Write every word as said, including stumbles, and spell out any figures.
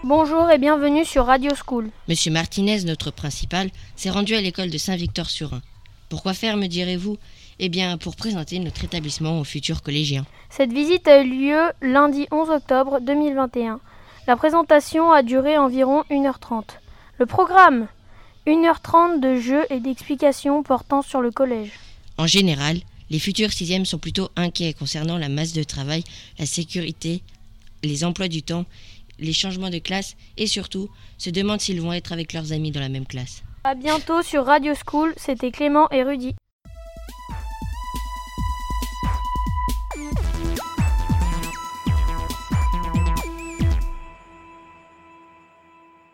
Bonjour et bienvenue sur Radio School. Monsieur Martinez, notre principal, s'est rendu à l'école de Saint-Victor-sur-Ain. Pourquoi faire, me direz-vous ? Eh bien, pour présenter notre établissement aux futurs collégiens. Cette visite a eu lieu lundi onze octobre deux mille vingt et un. La présentation a duré environ une heure trente. Le programme : une heure trente de jeux et d'explications portant sur le collège. En général, les futurs sixièmes sont plutôt inquiets concernant la masse de travail, la sécurité, les emplois du temps, les changements de classe et surtout se demandent s'ils vont être avec leurs amis dans la même classe. À bientôt sur Radio School, c'était Clément et Rudy.